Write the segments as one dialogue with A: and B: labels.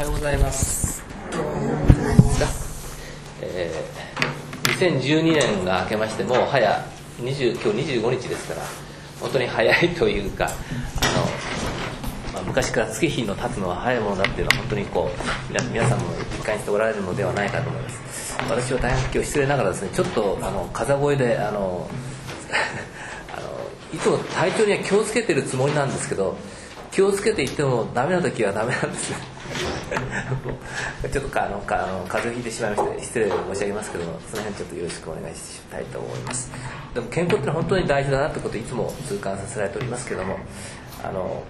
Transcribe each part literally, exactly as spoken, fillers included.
A: ようございます。えー、にせんじゅうにねんが明けましてもう早にじゅう今日にじゅうごにちですから、本当に早いというか、あの、まあ、昔から月日の経つのは早いものだっていうのは本当にこう 皆, 皆さんも実感しておられるのではないかと思います。私は大変今日失礼ながらですね、ちょっとあの風声であのあのいつも体調には気をつけてるつもりなんですけど、気をつけていってもダメな時はダメなんですねちょっとかあのかあの風邪をひいてしまいまして失礼を申し上げますけども、その辺ちょっとよろしくお願いしたいと思います。でも健康ってのは本当に大事だなということをいつも痛感させられておりますけども、あの、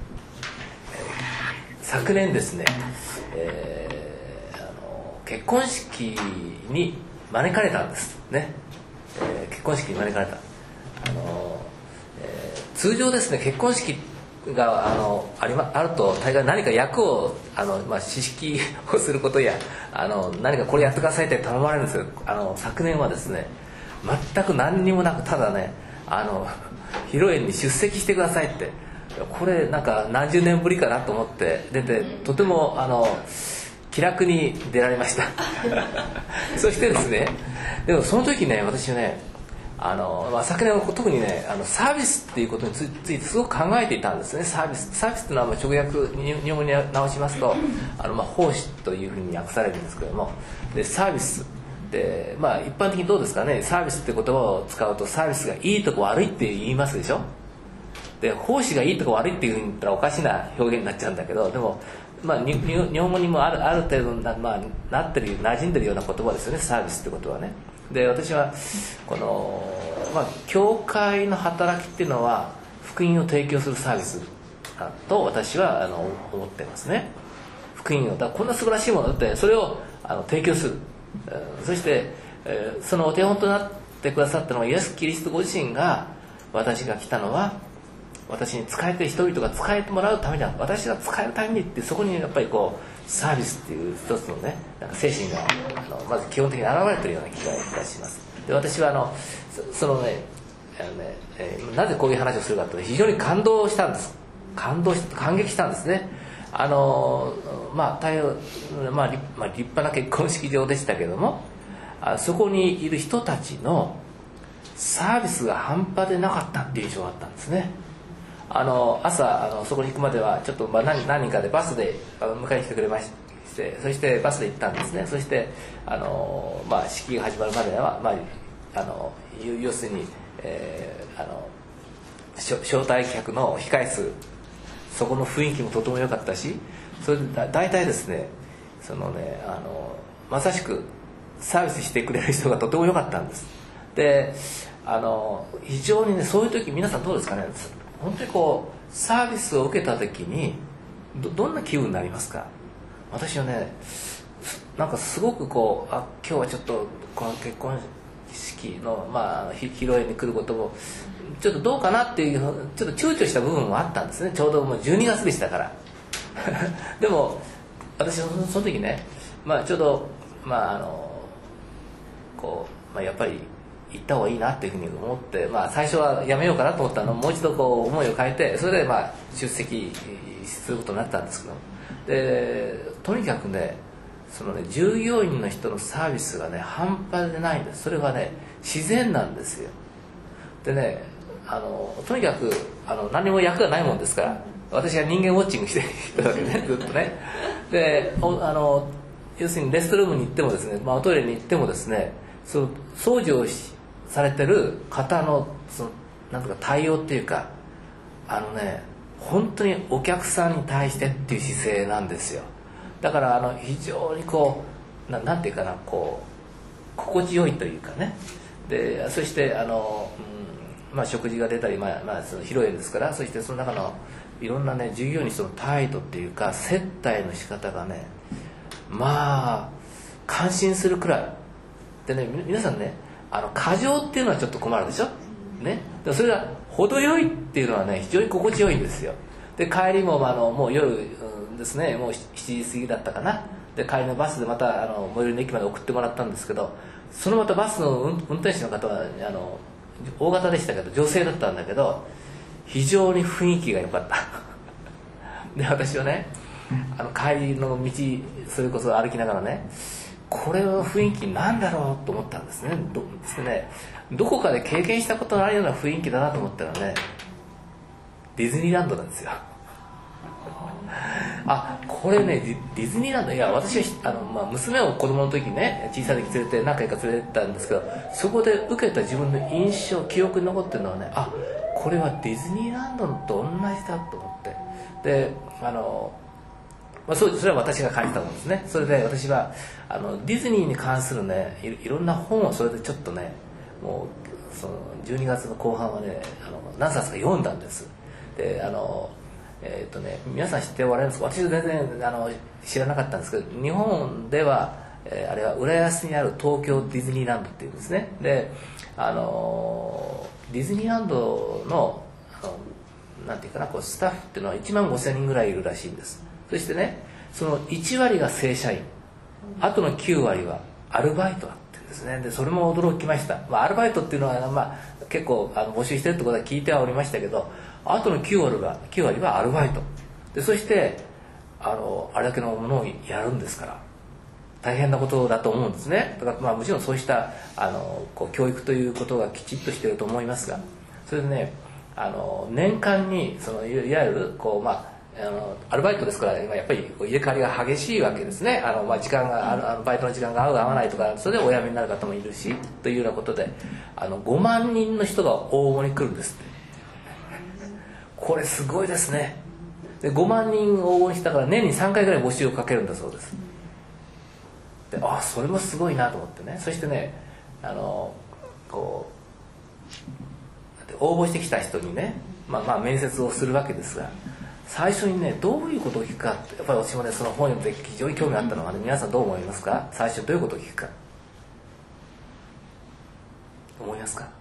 A: えー、昨年ですね、えー、あの結婚式に招かれたんですね、えー、結婚式に招かれた。あの、えー、通常ですね、結婚式が あ, の あ, り、ま、あると大概何か役をあの、まあ、指揮をすることやあの何かこれやってくださいって頼まれるんですけど、あの昨年はですね全く何にもなく、ただねあの披露宴に出席してくださいって、これなんか何十年ぶりかなと思って出て、とてもあの気楽に出られましたそしてですね、でもその時ね私ねあの、まあ、昨年は特にねあのサービスっていうことについてすごく考えていたんですね。サービスサービスっていうのは直訳日本語に直しますとあの、まあ、奉仕というふうに訳されるんですけども、でサービスで、まあ、一般的にどうですかね、サービスって言葉を使うとサービスがいいとこ悪いって言いますでしょ。で奉仕がいいとこ悪いっていうふうに言ったらおかしな表現になっちゃうんだけど、でも、まあ、に日本語にもある、ある程度な、まあ、なってる馴染んでるような言葉ですよね、サービスってことはね。で私はこの、まあ、教会の働きっていうのは福音を提供するサービスだと私はあの思ってますね。福音をだからこんな素晴らしいものだってそれをあの提供する、そして、えー、そのお手本となってくださったのはイエス・キリストご自身が、私が来たのは私に仕えて人々が仕えてもらうためには、私が仕えるためにって、そこにやっぱりこうサービスっていう一つのねなんか精神があのまず基本的に現れているような気がいたします。で私はあの そ, そのねあのね、えー、なぜこういう話をするかというと非常に感動したんです。感動し感激したんですね。あのまあ大変、まあ、立まあ立派な結婚式場でしたけども、あそこにいる人たちのサービスが半端でなかったっていう印象があったんですね。あの朝あのそこに行くまではちょっと、まあ、何, 何人かでバスであの迎えに来てくれまして、そしてバスで行ったんですね。そしてあの、まあ、式が始まるまでは、まあ、あの要するに、えー、あの招待客の控え室、そこの雰囲気もとても良かったし、それでだ大体ですねそのねあのまさしくサービスしてくれる人がとても良かったんです。であの非常にねそういう時皆さんどうですかね、本当にこうサービスを受けた時に ど, どんな気分になりますか。私はねなんかすごくこうあ今日はちょっとこの結婚式の、まあ、披露宴に来ることもちょっとどうかなっていうちょっと躊躇した部分もあったんですね。ちょうどもうじゅうにがつでしたからでも私はその時ね、まあ、ちょうど、まああのこうまあ、やっぱり行った方がいいなっていうふうに思って、まあ、最初はやめようかなと思ったのをもう一度こう思いを変えて、それでまあ出席することになったんですけど、でとにかくねそのね従業員の人のサービスがね半端でないんです。それはね自然なんですよ。でねあのとにかくあの何も役がないもんですから、私が人間ウォッチングしていたわけねずっとね。でおあの要するにレストルームに行ってもですね、まあ、おトイレに行ってもですね、その掃除をしされてる方のそのなんとか対応っていうか、あのね本当にお客さんに対してっていう姿勢なんですよ。だからあの非常にこう な, なんていうかなこう心地よいというかね。でそしてあの、うんまあ、食事が出たり、まあまあ、その披露宴ですから、そしてその中のいろんなね従業員の人の態度っていうか接待の仕方がね、まあ感心するくらいでね、皆さんねあの過剰っていうのはちょっと困るでしょ、ね、でもそれが程よいっていうのはね非常に心地よいんですよ。で帰りもあのもう夜、うん、ですねもうしちじ過ぎだったかな。で帰りのバスでまたあの最寄りの駅まで送ってもらったんですけど、そのまたバスの運転手の方はあの大型でしたけど女性だったんだけど非常に雰囲気が良かったで私はねあの帰りの道それこそ歩きながらね、これの雰囲気なんだろうと思ったんですね。 ど, ですねどこかで経験したことのあるような雰囲気だなと思ったらね、ディズニーランドなんですよ。あ、これねディズニーランド、いや私はあの、まあ、娘を子供の時ね、小さい時連れて何回か連れてったんですけど、そこで受けた自分の印象記憶に残ってるのはね、あ、これはディズニーランドと同じだと思って、であの、まあ、そ, それは私が感じたものですね。それで私はあのディズニーに関するね い, いろんな本をそれでちょっとね、もうそのじゅうにがつの後半はね、あの何冊か読んだんです。であのえーとね、皆さん知っておられるんですか？私は全然あの知らなかったんですけど、日本では、えー、あれは浦安にある東京ディズニーランドっていうんですね。であのディズニーランドの、あのなんていうかな、こうスタッフっていうのはいちまんごせんにんぐらいいるらしいんです。そしてね、そのいちわりが正社員、あとのきゅうわりはアルバイトだっていうんですね。でそれも驚きました。まあ、アルバイトっていうのは、まあ、結構あの募集してるってことは聞いてはおりましたけど、あとのきゅうわりはきゅうわりはアルバイトで、そしてあのあれだけのものをやるんですから大変なことだと思うんですね。だから、まあ、もちろんそうしたあのこう教育ということがきちっとしていると思いますが、それでね、あの年間にそのいわゆるこう、まあ、あのアルバイトですから、今やっぱりこう入れ替わりが激しいわけですね。あの、まあ、時間があのあのバイトの時間が合う合わないとか、それでお辞めになる方もいるしというようなことで、あのごまんにんの人が応募に来るんですって。これすごいですね。でごまんにん応募したから年にさんかいぐらい募集をかけるんだそうです。で、あ、それもすごいなと思ってね。そしてね、あのこう応募してきた人にね、まあ、まあ面接をするわけですが、最初にね、どういうことを聞くかって、やっぱり私もね、その本を読んで非常に興味があったのがね、皆さんどう思いますか？最初どういうことを聞くか思いますか？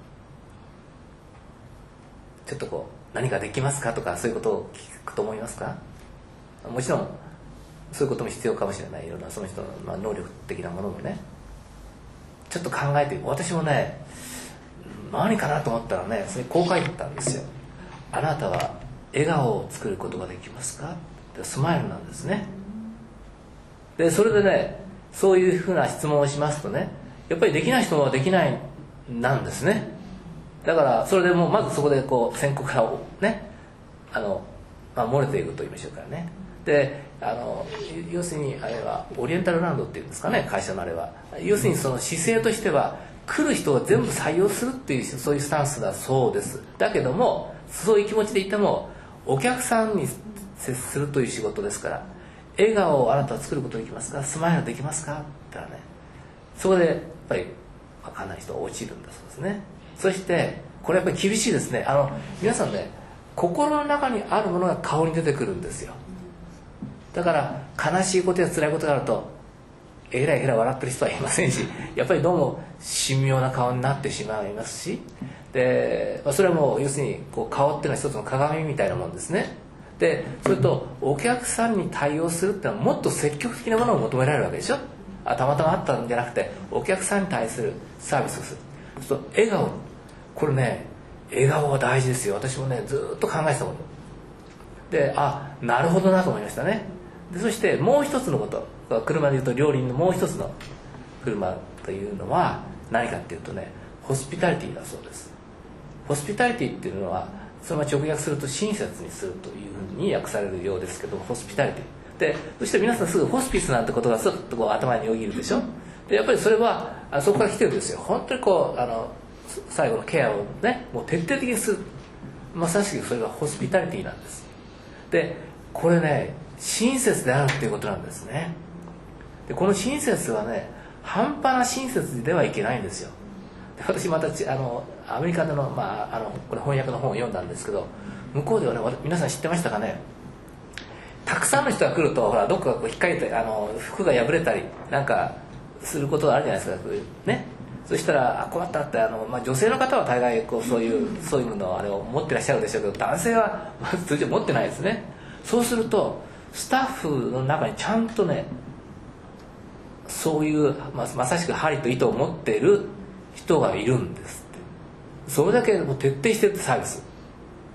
A: ちょっとこう何かできますかとか、そういうことを聞くと思いますか？もちろんそういうことも必要かもしれない。いろんなその人の、まあ、能力的なものもね、ちょっと考えて、私もね、何かなと思ったらね、それこう書いてたんですよ。あなたは笑顔を作ることができますか？ってスマイルなんですね。でそれでね、そういうふうな質問をしますとね、やっぱりできない人はできないなんですね。だからそれでもうまずそこでこう選考からね、あの、まあ、漏れていくと言いましょうからね。であの要するにあれはオリエンタルランドっていうんですかね、会社のあれは。要するにその姿勢としては来る人を全部採用するっていう、そういうスタンスだそうです。だけどもそういう気持ちでいてもお客さんに接するという仕事ですから、笑顔をあなたは作ることができますか？スマイルできますか？って言ったらね、そこでやっぱり分かんない人は落ちるんだそうですね。そしてこれやっぱり厳しいですね。あの皆さんね、心の中にあるものが顔に出てくるんですよ。だから悲しいことや辛いことがあるとえらいえらい笑ってる人はいませんし、やっぱりどうも神妙な顔になってしまいますし、でそれはもう要するにこう顔っていうのは一つの鏡みたいなもんですね。でそれとお客さんに対応するっていうのはもっと積極的なものを求められるわけでしょ。あ、たまたまあったんじゃなくてお客さんに対するサービスをする。そうすると笑顔、これね、笑顔は大事ですよ。私もねずっと考えてたことで、あ、なるほどなと思いましたね。でそしてもう一つのこと、車でいうと両輪のもう一つの車というのは何かっていうとね、ホスピタリティだそうです。ホスピタリティっていうのはそのまま直訳すると親切にするというふうに訳されるようですけど、ホスピタリティで、そして皆さんすぐホスピスなんてことがスッとこう頭によぎるでしょ。でやっぱりそれはあそこから来てるんですよ。本当にこうあの最後のケアをね、もう徹底的にする、まさしくそれがホスピタリティなんです。でこれね、親切であるっていうことなんですね。でこの親切はね、半端な親切ではいけないんですよ。で私またあのアメリカでの、まあ、あのこれ翻訳の本を読んだんですけど、向こうではね、皆さん知ってましたかね、たくさんの人が来るとほらどっかがこう引っ掛けてあの服が破れたりなんかすることがあるじゃないですかね。そしたら困ったってあの、まあ、女性の方は大概こうそういうそういうのをあれを持ってらっしゃるでしょうけど、男性はまず通常持ってないですね。そうするとスタッフの中にちゃんとね、そういう、まあ、まさしく針と糸を持っている人がいるんですって。それだけもう徹底してるってサービス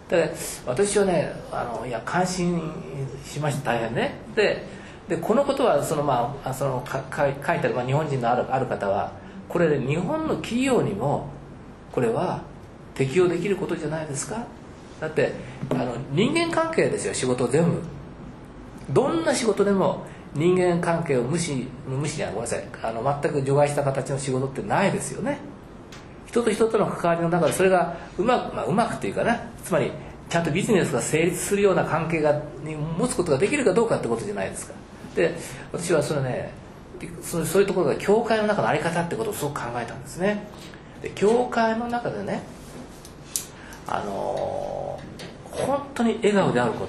A: で私はねあのいや感心しました大変ね。ででこのことはその、まあ、そのかか書いてある、まあ、日本人のあるある方はこれ、ね、日本の企業にもこれは適用できることじゃないですか。だってあの人間関係ですよ、仕事全部。どんな仕事でも人間関係を無視無視じゃないごめんなさいあの全く除外した形の仕事ってないですよね。人と人との関わりの中でそれがうまく、まあ、うまくっていうかな、つまりちゃんとビジネスが成立するような関係がに持つことができるかどうかってことじゃないですか。で私はそれねそうそういうところが教会の中の在り方ってことをすごく考えたんですね。で教会の中でねあのー、本当に笑顔であること、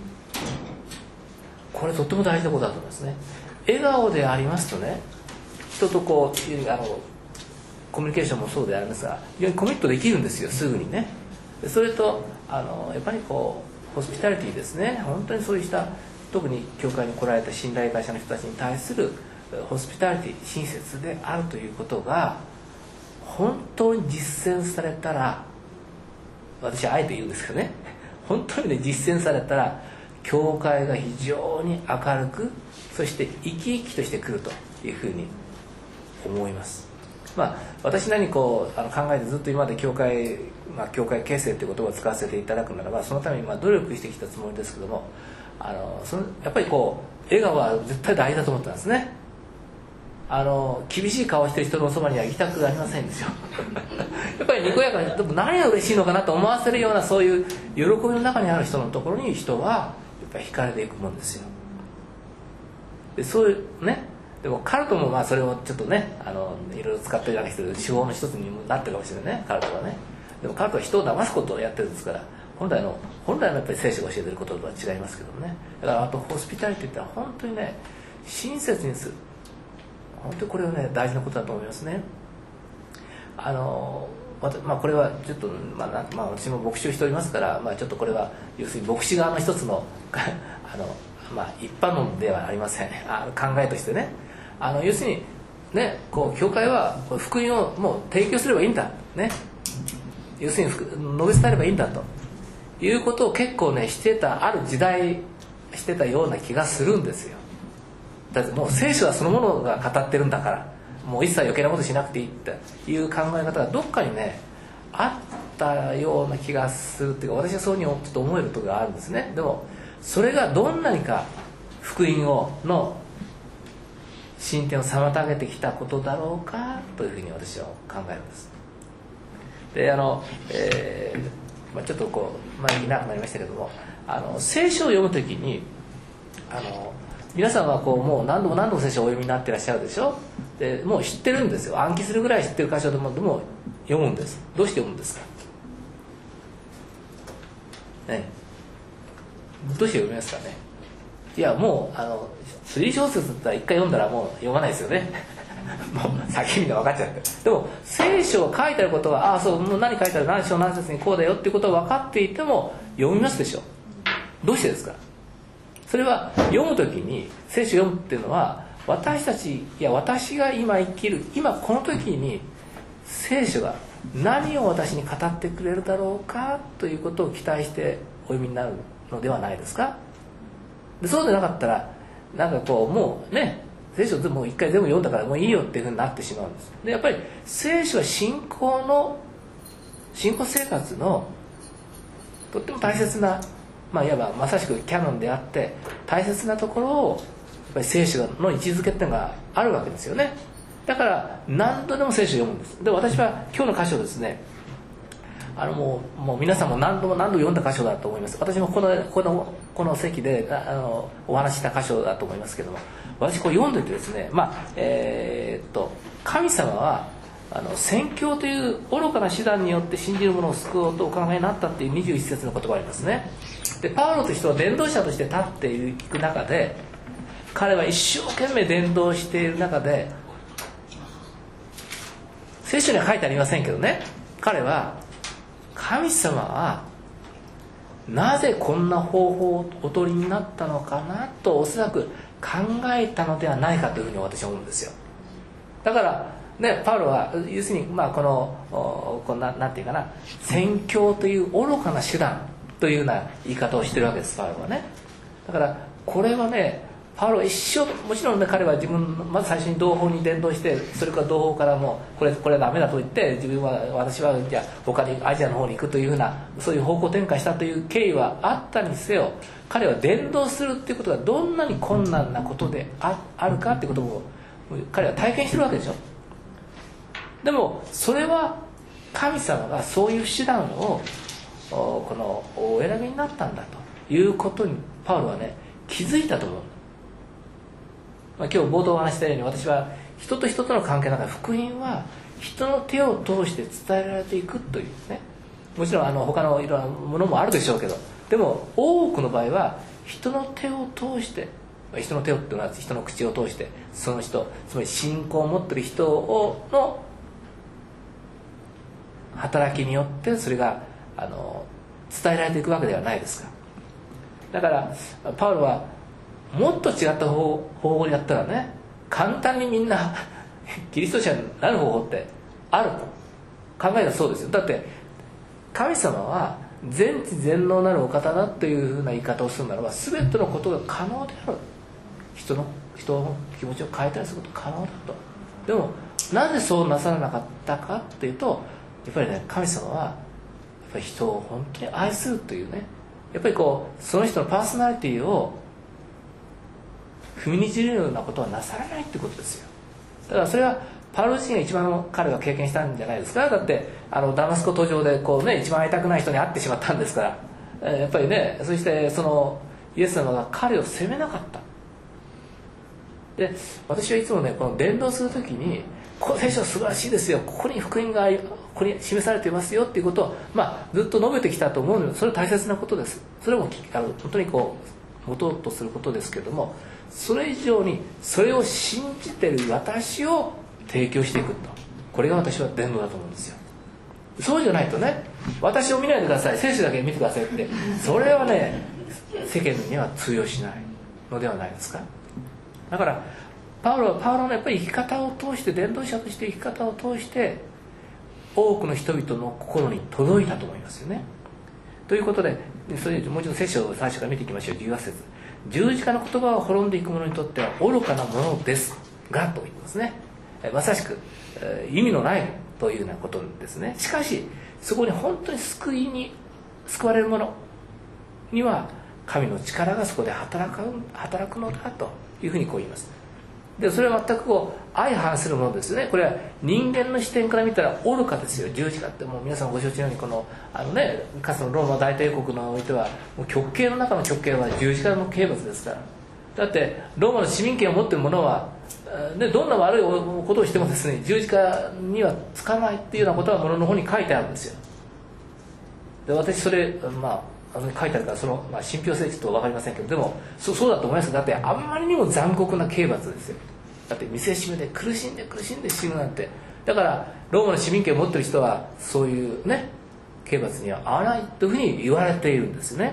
A: これとっても大事なことだと思いますね。笑顔でありますとね、人とこうあのコミュニケーションもそうでありますが非常にコミットできるんですよ、すぐにね。でそれとあのやっぱりこうホスピタリティですね、本当にそうした特に教会に来られた信頼会社の人たちに対するホスピタリティ、親切であるということが本当に実践されたら、私はあえて言うんですけどね、本当にね実践されたら教会が非常に明るくそして生き生きとしてくるというふうに思います。まあ私なりにこうあの考えてずっと今まで教会、まあ、教会形成という言葉を使わせていただくならばそのためにまあ努力してきたつもりですけども、あのそのやっぱりこう笑顔は絶対大事だと思ったんですね。あの厳しい顔をしてる人のそばには行きたくありませんですよやっぱりにこやかにでも何が嬉しいのかなと思わせるようなそういう喜びの中にある人のところに人はやっぱり惹かれていくもんですよ。でそういうね、でもカルトもまあそれをちょっとねあのいろいろ使ってるわけですけど手法の一つにもなってるかもしれないね、カルトはね。でもカルトは人を騙すことをやってるんですから、本来の本来のやっぱり聖書が教えてることとは違いますけどね。だからあとホスピタリティってのは本当にね親切にする、本当にこれはね大事なことだと思いますね。あのまあこれはちょっと、まあ、まあ私も牧師をしておりますから、まあ、ちょっとこれは要するに牧師側の一つのあの、まあ、一般論ではありません、あ考えとしてね、あの要するにねこう教会は福音をもう提供すればいいんだね、要するに述べ伝えればいいんだということを結構ねしてた、ある時代してたような気がするんですよ。だってもう聖書はそのものが語ってるんだからもう一切余計なことしなくていいっていう考え方がどっかにねあったような気がするっていうか、私はそうにちょっと思えるところがあるんですね。でもそれがどんなにか福音をの進展を妨げてきたことだろうかというふうに私は考えるんです。であの、えーまあ、ちょっとこう前に長くなりましたけども、あの聖書を読むときにあの皆さんはこうもう何度も何度も聖書をお読みになっていらっしゃるでしょ。でもう知ってるんですよ、暗記するぐらい知ってる箇所でもでも読むんです。どうして読むんですか、ね、どうして読みますかね。いやもうあの推理小説だったら一回読んだらもう読まないですよねもう先に分かっちゃって。でも聖書が書いてあることはああそうもう何書いてある何章何節にこうだよっていうことは分かっていても読みますでしょ。どうしてですか。それは読むときに聖書を読むっていうのは私たちいや私が今生きる今この時に聖書が何を私に語ってくれるだろうかということを期待してお読みになるのではないですか。でそうでなかったらなんかこうもうね聖書もう一回全部読んだからもういいよっていうふうになってしまうんです。でやっぱり聖書は信仰の信仰生活のとっても大切な、まあ、いわばまさしくキャノンであって大切なところをやっぱり聖書の位置づけっていうのがあるわけですよね。だから何度でも聖書を読むんです。で私は今日の箇所ですね、あのもう、もう皆さんも何度も何度読んだ箇所だと思います。私もこのこのこの席であのお話しした箇所だと思いますけども、私こう読んでてですね、まあえー、っと神様はあの宣教という愚かな手段によって信じる者を救おうとお考えになったっていうにじゅういち節の言葉がありますね。でパウロという人は伝道者として立っていく中で、彼は一生懸命伝道している中で、聖書には書いてありませんけどね、彼は神様はなぜこんな方法をお取りになったのかなとおそらく考えたのではないかというふうに私は思うんですよ。だからね、パウロは要するにまあこのこんななんていうかな宣教という愚かな手段というような言い方をしてるわけです、パウロはね。だからこれはね、パウロは一生、もちろんね、彼は自分まず最初に同胞に伝道して、それから同胞からもこれこれはダメだと言って、自分は私はじゃあ他にアジアの方に行くというふうな、そういう方向転換したという経緯はあったにせよ、彼は伝道するっていうことがどんなに困難なことで あ, あるかっていうことを彼は体験してるわけでしょ。でもそれは神様がそういう手段をこのお選びになったんだということにパウロはね、気づいたと思う。まあ、今日冒頭お話したように、私は人と人との関係の中で福音は人の手を通して伝えられていくというね、もちろんあの他のいろんなものもあるでしょうけど、でも多くの場合は人の手を通して、人の手をっていうのは人の口を通して、その人、つまり信仰を持っている人をの働きによってそれがあの伝えられていくわけではないですか。だからパウロはもっと違った方法にやったらね、簡単にみんなキリスト者になる方法ってあると考えたらそうですよ。だって神様は全知全能なるお方だというふうな言い方をするならば、全てのことが可能である。人の人の気持ちを変えたりすること可能だと。でもなぜそうなさらなかったかっていうと、やっぱりね、神様はやっぱり人を本当に愛するというね、やっぱりこうその人のパーソナリティを踏みにじるようなことはなさらないってことですよ。だからそれはパウロ自身が一番彼が経験したんじゃないですか。だってあのダマスコ途上でこう、ね、一番会いたくない人に会ってしまったんですから、えー、やっぱりね、そしてそのイエス様が彼を責めなかった。で、私はいつもね、この伝道するときに、この聖書は素晴らしいですよ、ここに福音がここに示されていますよっていうことを、まあ、ずっと述べてきたと思うので、それは大切なことです。それもあの本当にこう持とうとすることですけれども、それ以上にそれを信じている私を提供していくと、これが私は伝道だと思うんですよ。そうじゃないとね、私を見ないでください、聖書だけ見てくださいって、それはね、世間には通用しないのではないですか。だからパウロはパウロのやっぱり生き方を通して、伝道者として生き方を通して多くの人々の心に届いたと思いますよね。ということで、それもう一度聖書を最初から見ていきましょう。じゅうはち節、十字架の言葉を滅んでいく者にとっては愚かなものですがと言いますね。まさしく意味のないというようなことですね。しかしそこに本当に救いに救われる者には神の力がそこで働く、働くのだというふうにこう言います。でそれは全くこう相反するものですね。これは人間の視点から見たら愚かですよ。十字架ってもう皆さんご承知のように、このあのね、かつてのローマ大帝国においてはもう極刑の中の極刑は十字架の刑罰ですから。だってローマの市民権を持っている者は、ね、どんな悪いことをしてもですね、十字架にはつかないっていうようなことはものの方に書いてあるんですよ。で私それまああの書いてあるから、その、まあ、信憑性ちょっと分かりませんけど、でも そ, そうだと思います。だってあんまりにも残酷な刑罰ですよ。だって見せしめで苦しんで苦しんで死ぬなんて。だからローマの市民権を持っている人はそういうね、刑罰には合わないというふうに言われているんですね。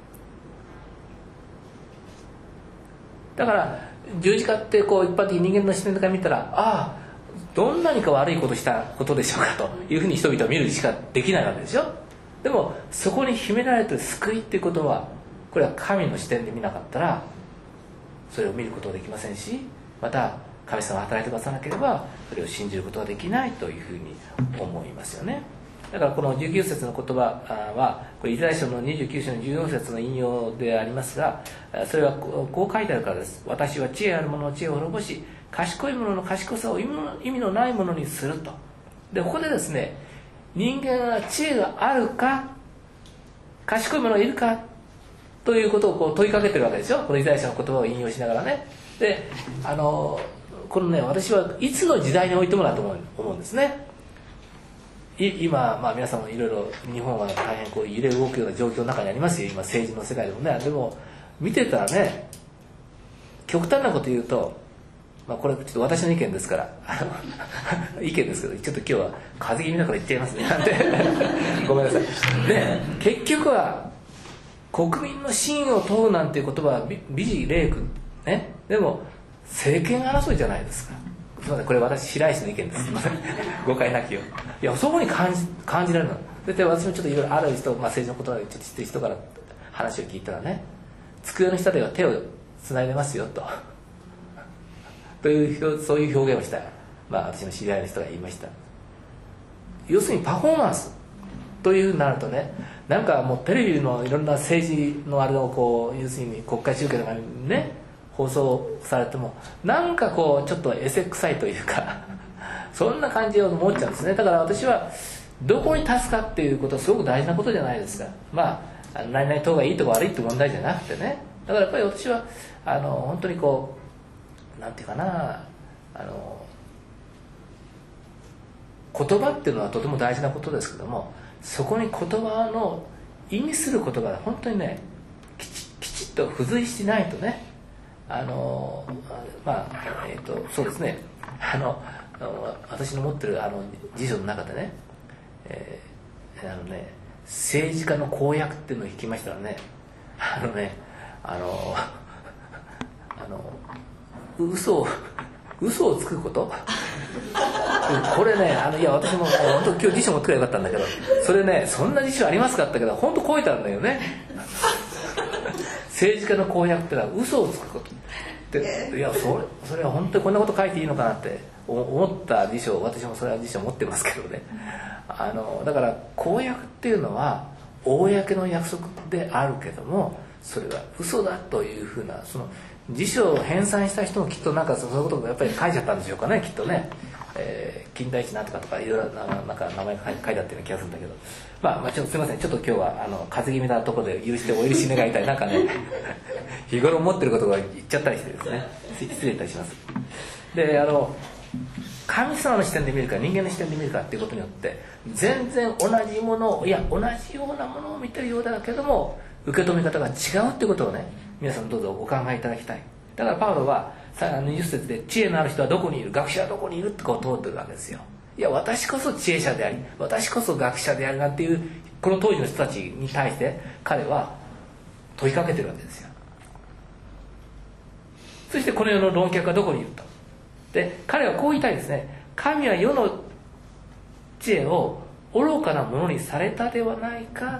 A: だから十字架ってこう一般的に人間の視点から見たら、ああどんなにか悪いことしたことでしょうかというふうに人々は見るしかできないわけでしょ。でもそこに秘められている救いっていうことは、これは神の視点で見なかったらそれを見ることができませんし、また神様が働いてくださらなければそれを信じることができないというふうに思いますよね。だからこのじゅうきゅう節の言葉は、これイザヤ書のにじゅうきゅう章のじゅうよん節の引用でありますが、それはこう書いてあるからです。私は知恵ある者の知恵を滅ぼし、賢い者の賢さを意味のないものにすると。でここでですね、人間は知恵があるか賢い者がいるかということをこう問いかけてるわけですよ。このイザヤ書の言葉を引用しながらね。であのこのね、私はいつの時代においてもだと思う、思うんですね。今、まあ、皆さんもいろいろ日本は大変こう揺れ動くような状況の中にありますよ。今政治の世界でもね。でも見てたらね、極端なこと言うと、まあ、これちょっと私の意見ですから意見ですけど、ちょっと今日は風邪気味だから言っちゃいますねなんてごめんなさい。で結局は国民の信を問うなんていう言葉は美辞麗句ね。でも政権争いじゃないですか。すみません、これ私白石の意見です。すみません、誤解なきよう。いやそこに感じ感じられるの。 で私もちょっといろいろある人、まあ、政治のことなどちょっと知ってる人から話を聞いたらね、机の下では手をつないでますよとというそういう表現をした、まあ、私の知り合いの人が言いました。要するにパフォーマンスというふうになるとね、なんかもうテレビのいろんな政治のあれをこう要するに国会中継とかにね放送されてもなんかこうちょっとエセ臭いというかそんな感じを思っちゃうんですね。だから私はどこに立つかっていうことはすごく大事なことじゃないですか。まあ何々党がいいとか悪いって問題じゃなくてね、だからやっぱり私はあの本当にこうなんていうかな、あの言葉っていうのはとても大事なことですけども、そこに言葉の意味することが本当にねきち、きちっと付随してないとね、あのまあえっ、ー、とそうですね、あの私の持ってるあの辞書の中でね、えー、あのね政治家の公約っていうのを引きましたらね、あのねあのあの嘘を嘘をつくことこれね、あのいや私も本当今日辞書持ってくればよかったんだけど、それねそんな辞書ありますかって言ったけど本当超えたんだよね政治家の公約ってのは嘘をつくことで、いやそれそれは本当にこんなこと書いていいのかなって思った辞書、私もそれは辞書持ってますけどね、あのだから公約っていうのは公の約束であるけどもそれは嘘だというふうな、その辞書を編纂した人もきっとなんかそういうことをやっぱり書いちゃったんでしょうかね、きっとね、えー、近代史なんとかとかいろいろな、なんか名前が書いてあったような気がするんだけど、まあ、まあちょっとすいません、ちょっと今日はあの風邪気味なところで許してお許し願いたい、なんかね日頃思ってることが言っちゃったりしてですね、失礼いたします。で、あの神様の視点で見るか人間の視点で見るかっていうことによって全然同じものを、いや同じようなものを見てるようだけども受け止め方が違うってことをね、皆さんどうぞお考えいただきたい。だからパウロはにじゅっ節で知恵のある人はどこにいる、学者はどこにいるってこう通ってるわけですよ。いや私こそ知恵者であり私こそ学者であるなんていうこの当時の人たちに対して彼は問いかけてるわけですよ。そしてこの世の論客はどこにいると。で彼はこう言いたいですね。神は世の知恵を愚かなものにされたではないか。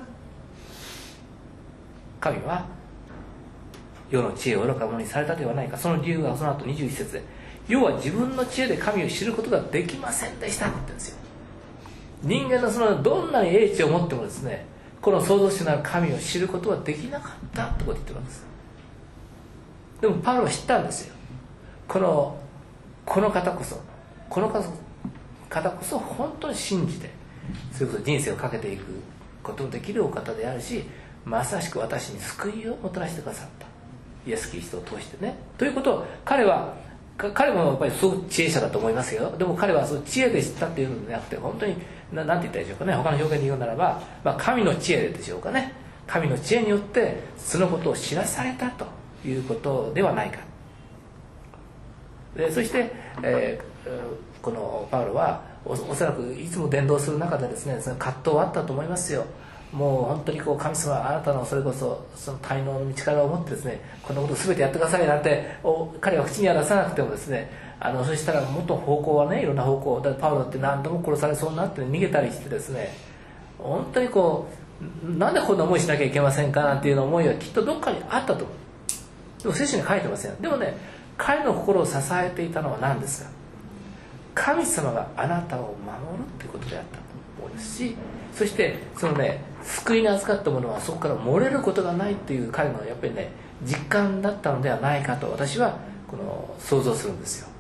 A: 神は世の知恵を愚かなものにされたではないか。その理由がその後にじゅういち節で、要は自分の知恵で神を知ることができませんでしたって言ってるんですよ。人間のそのどんなに英知を持ってもですね、この創造主なる神を知ることはできなかったってことを言ってるわけです。でもパウロは知ったんですよ。このこの方こそこの方こそ本当に信じてそれこそ人生をかけていくことのできるお方であるし、まさしく私に救いをもたらしてくださったイエス・キリストを通してね。ということを彼は彼もやっぱりすごく知恵者だと思いますよ。でも彼はその知恵で知ったっていうのではなくて、本当にななんて言ったらいいでしょうかね、他の表現で言うならば、まあ、神の知恵でしょうかね。神の知恵によってそのことを知らされたということではないか。でそして、えー、このパウロは お, おそらくいつも伝道する中でですね、その葛藤はあったと思いますよ。もう本当にこう神様はあなたのそれこそその滞納の力を持ってですね、こんなこと全てやってくださいなんて彼は口には出さなくてもですね、あのそしたらもっと方向はね、いろんな方向だパウロって何度も殺されそうになって、ね、逃げたりしてですね、本当にこうなんでこんな思いしなきゃいけませんかなんていう思いはきっとどっかにあったと思う。でも聖書に書いてません。でもね、彼の心を支えていたのは何ですか。神様があなたを守るっていうことであったと思いますし、そしてそのね、救いに預かったものはそこから漏れることがないっていう彼のやっぱりね実感だったのではないかと私はこの想像するんですよ。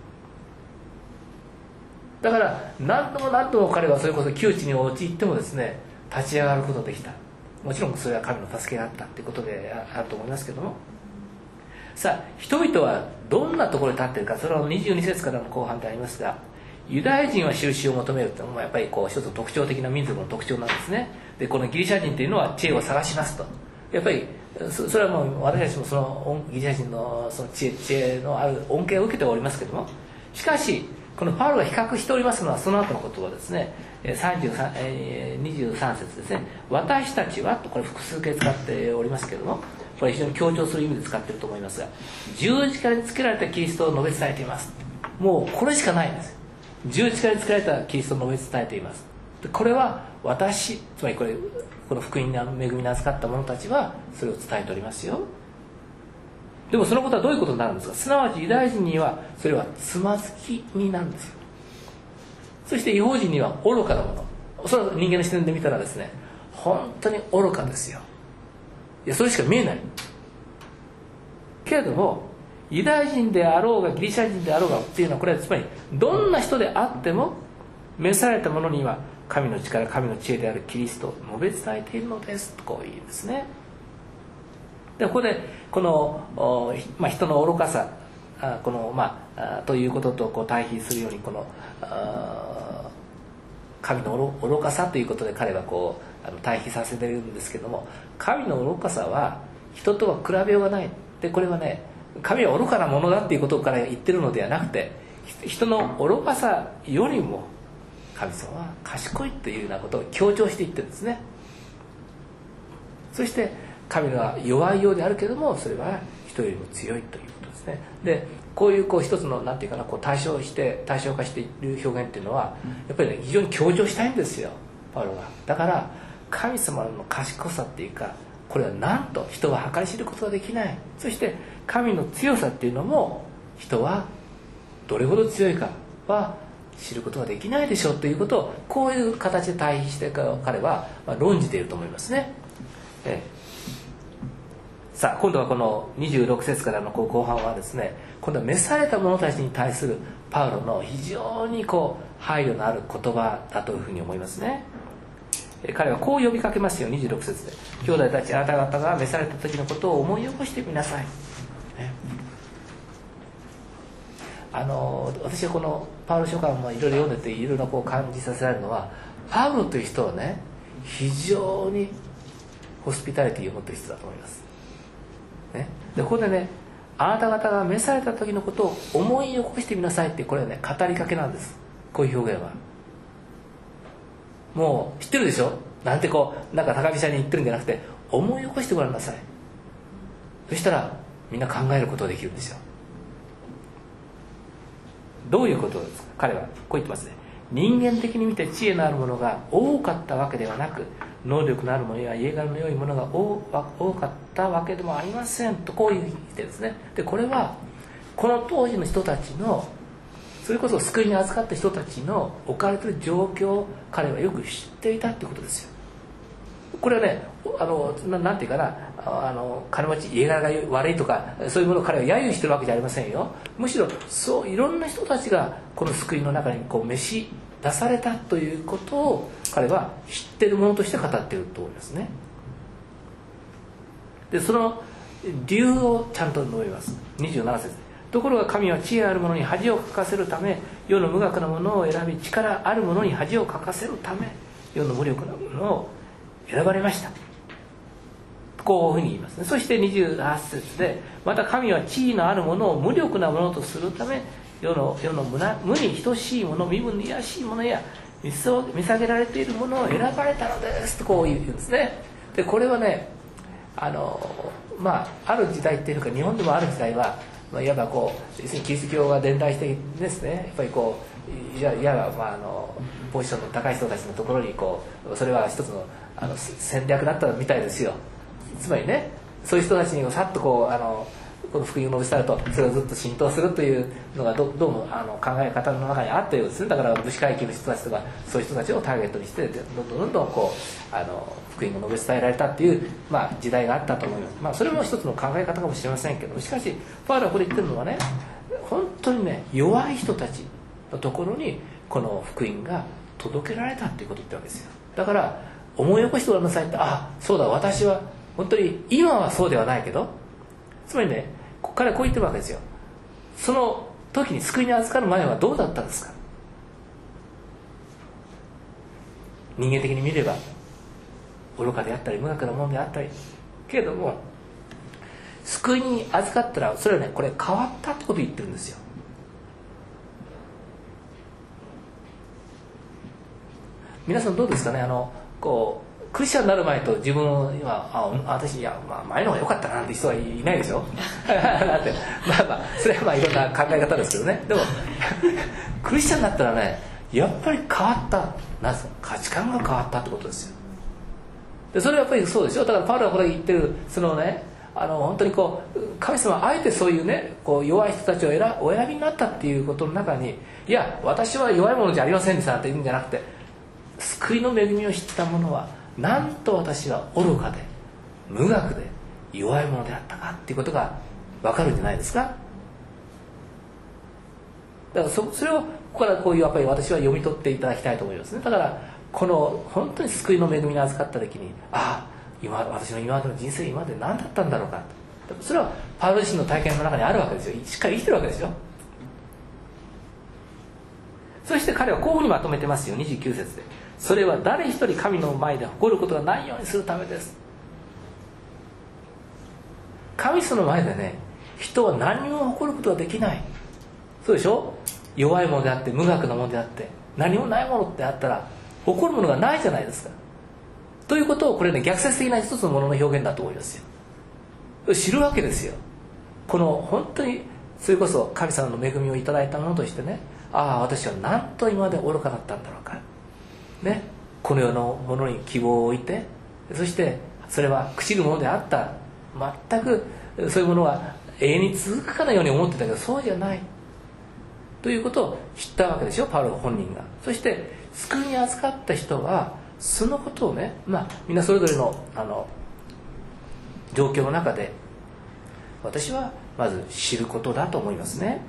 A: だから何度も何度も彼はそれこそ窮地に陥ってもですね立ち上がることができた。もちろんそれは神の助けがあったっていうことであると思いますけども、さあ人々はどんなところに立っているか、それはにじゅうに節からの後半でありますが、ユダヤ人は印を求めるというのもやっぱりこう一つの特徴的な民族の特徴なんですね。でこのギリシャ人というのは知恵を探しますと、やっぱり そ, それはもう私たちもそのギリシャ人のその知恵、知恵のある恩恵を受けておりますけども、しかしこのパウロが比較しておりますのはその後のことはですね、さんじゅうさん、えー、にじゅうさん節ですね。私たちはと、これ複数形使っておりますけども、これ非常に強調する意味で使っていると思いますが、十字架につけられたキリストを述べ伝えています。もうこれしかないんです。十字架につけられたキリストを述べ伝えています。 でこれは私、つまりこれこの福音の恵みに預かった者たちはそれを伝えておりますよ。でもそのことはどういうことになるんですか。すなわちユダヤ人にはそれはつまずきになるんですよ。そして異邦人には愚かなもの、それは人間の視点で見たらですね、本当に愚かですよ。いやそれしか見えない。けれどもユダヤ人であろうがギリシャ人であろうがっていうのは、これはつまりどんな人であっても召された者には神の力、神の知恵であるキリストを述べ伝えているのですとこういうんですね。でここでこの、まあ、人の愚かさ、この、まあ、ということとこう対比するように、この神の愚かさということで彼はこうあの対比させてるんですけども、神の愚かさは人とは比べようがない。でこれはね、神は愚かなものだっていうことから言ってるのではなくて、人の愚かさよりも神様は賢いというようなことを強調して言ってるんですね。そして神は弱いようであるけれども、それは人よりも強いということですね。でこういうこう一つのなんていうかな、こう対象して対象化している表現っていうのはやっぱりね、非常に強調したいんですよ、パウロが。だから神様の賢さっていうか、これはなんと人は計り知ることができない。そして神の強さっていうのも人はどれほど強いかは知ることができないでしょうということを、こういう形で対比して彼は論じていると思いますね。ええ、さあ今度はこのにじゅうろく節からのこう後半はですね、今度は召された者たちに対するパウロの非常にこう配慮のある言葉だというふうに思いますね。彼はこう呼びかけますよ。にじゅうろく節で、兄弟たち、あなた方が召された時のことを思い起こしてみなさい、ね、あの私はこのパウロ書簡もいろいろ読んでていろいろこう感じさせられるのは、パウロという人はね、非常にホスピタリティを持っている人だと思います、ね、でここでね、あなた方が召された時のことを思い起こしてみなさいって、これはね語りかけなんです。こういう表現はもう知ってるでしょ。なんてこうなんか高飛車に言ってるんじゃなくて、思い起こしてごらんなさい。そしたらみんな考えることができるんですよ。どういうことですか。彼はこう言ってますね。人間的に見て知恵のあるものが多かったわけではなく、能力のあるものや家柄の良いものが多かったわけでもありませんと、こういう言ってですね。でこれはこの当時の人たちの、それこそ救いに預かった人たちの置かれている状況を彼はよく知っていたってことですよ。これはね、あの な, なんていうかな、あの金持ち家柄が悪いとかそういうものを彼は揶揄してるわけじゃありませんよ。むしろそういろんな人たちがこの救いの中にこう召し出されたということを彼は知っているものとして語っていると思いますね。でその理由をちゃんと述べます。にじゅうなな節、ところが神は知恵ある者に恥をかかせるため世の無学なものを選び、力ある者に恥をかかせるため世の無力なものを選ばれました、こういうふうに言いますね。そしてにじゅうはち節で、また神は地位のあるものを無力なものとするため世の世の 無, な無に等しいもの、身分に卑しいものや見下げられているものを選ばれたのですと、こう言うんですね。でこれはね、あのまあある時代っていうか、日本でもある時代は、まあ、いわばこう要するにキリスト教が伝来してですね、やっぱりこういわば、まあ、あのポジションの高い人たちのところにこう、それは一つのあの戦略だったみたいですよ。つまりね、そういう人たちにさっとこうあのこの福音を述べ伝えると、それがずっと浸透するというのが ど, どうもあの考え方の中にあったようですね。だから武士階級の人たちとかそういう人たちをターゲットにしてどんどんどんどんこうあの福音を述べ伝えられたっていう、まあ、時代があったと思います。まあ、それも一つの考え方かもしれませんけど、しかしパウロはこれ言ってるのはね、本当にね弱い人たちのところにこの福音が届けられたっていうことを言ったわけですよ。だから思い起こしてごらんなさいって、あ、そうだ、私は本当に今はそうではないけど、つまりね、彼はこう言ってるわけですよ。その時に救いに預かる前はどうだったんですか。人間的に見れば愚かであったり無学なものであったり、けれども救いに預かったら、それはね、これ変わったってことを言ってるんですよ。皆さんどうですかね。あのこうクリスチャンになる前と自分はあ私いや、まあ、前の方が良かったなって人はいないでしょだってまあまあそれはまあいろんな考え方ですけどね。でもクリスチャンになったらね、 やっぱり変わった、なんですか、価値観が変わったってことですよ。でそれはやっぱりそうでしょ。だからパウロがこれ言ってるそのね、あの本当にこう神様はあえてそういうね、こう弱い人たちを選お選びになったっていうことの中に、いや私は弱いものじゃありませんでしたって言うんじゃなくて、救いの恵みを知った者はなんと私は愚かで無学で弱いものであったかっていうことが分かるんじゃないですか。だから そ, それをここからこういうやっぱり私は読み取っていただきたいと思いますね。だからこの本当に救いの恵みに預かった時に、ああ今私の今までの人生今まで何だったんだろうか、それはパウロ自身の体験の中にあるわけですよ。しっかり生きてるわけですよ。そして彼はこういうふうにまとめてますよ。にじゅうきゅう節で、それは誰一人神の前で誇ることがないようにするためです。神様の前でね、人は何も誇ることができない。そうでしょ。弱いものであって無学なものであって何もないものってあったら誇るものがないじゃないですか。ということをこれね、逆説的な一つのものの表現だと思いますよ。知るわけですよ。この本当にそれこそ神様の恵みをいただいたものとしてね、ああ私は何と今まで愚かだったんだろうか、ね、この世のものに希望を置いて、そしてそれは朽ちるものであった、全くそういうものは永遠に続くかのように思ってたけどそうじゃないということを知ったわけでしょ、パウロ本人が。そして救いに預かった人はそのことをね、まあみんなそれぞれのあの状況の中で私はまず知ることだと思いますね。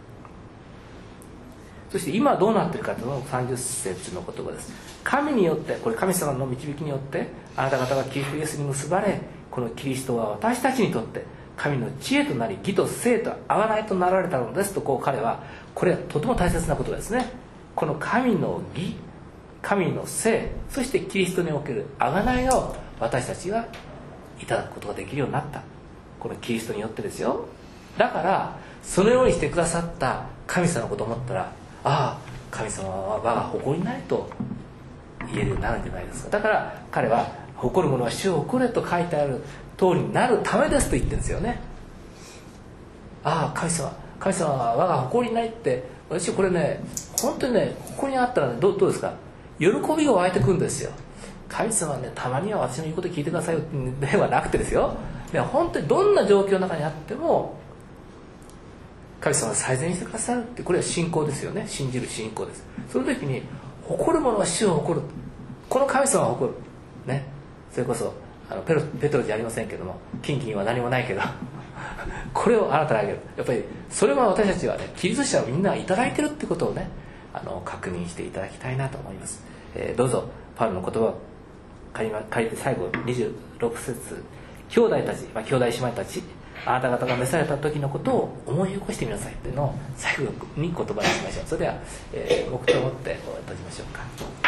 A: そして今どうなっているかというのはさんじゅっ節の言葉です。神によって、これ神様の導きによってあなた方がキリストイエスに結ばれ、このキリストは私たちにとって神の知恵となり義と聖と贖いとなられたのですと、こう彼は、これはとても大切なことですね。この神の義、神の聖、そしてキリストにおける贖いを私たちがいただくことができるようになった。このキリストによってですよ。だからそのようにしてくださった神様のことを思ったら、ああ神様は我が誇りになりと言えるようになるんじゃないですか。だから彼は誇る者は主を誇れと書いてある通りになるためですと言ってるんですよね。ああ神様神様は我が誇りになりって、私これね本当にね、ここにあったら、ね、ど, どうですか、喜びが湧いてくるんですよ。神様はね、たまには私の言うこと聞いてくださいよではなくてですよ、で本当にどんな状況の中にあっても神様は最善にしてくださるって、これは信仰ですよね。信じる信仰です。その時に誇る者は主を誇る、この神様は誇るね。それこそあのペロペトロじゃありませんけども、金銀は何もないけどこれをあなたにあげる。やっぱりそれは私たちはね、キリスト者はみんないただいてるってことをね、あの確認していただきたいなと思います。えー、どうぞパウロの言葉を借り、ま、借りて最後にじゅうろく節、兄弟たち、まあ、兄弟姉妹たち、あなた方が召された時のことを思い起こしてみなさいっていうのを最後に言葉にしましょう。それでは、えー、黙祷を持って閉じましょうか。